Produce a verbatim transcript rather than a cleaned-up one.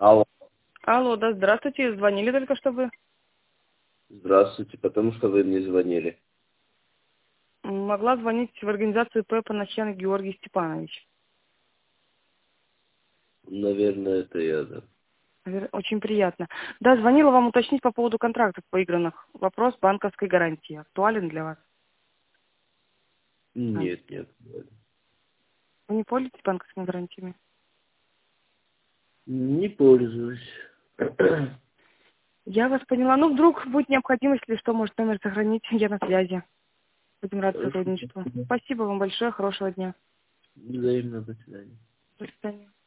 Алло. Алло, да, здравствуйте. Звонили только что вы. Здравствуйте, потому что вы мне звонили. Могла звонить в организацию П. Панасьян Георгий Степанович. Наверное, это я, да. Навер- Очень приятно. Да, звонила вам уточнить по поводу контрактов поигранных. Вопрос банковской гарантии. Актуален для вас? А. Нет, нет. Вы не пользуетесь банковскими гарантиями? Не пользуюсь. Я вас поняла. Ну, вдруг будет необходимость, или что, может, номер сохранить. Я на связи. Будем рады Хорошо. сотрудничеству. Спасибо вам большое. Хорошего дня. Взаимно, до свидания. До свидания.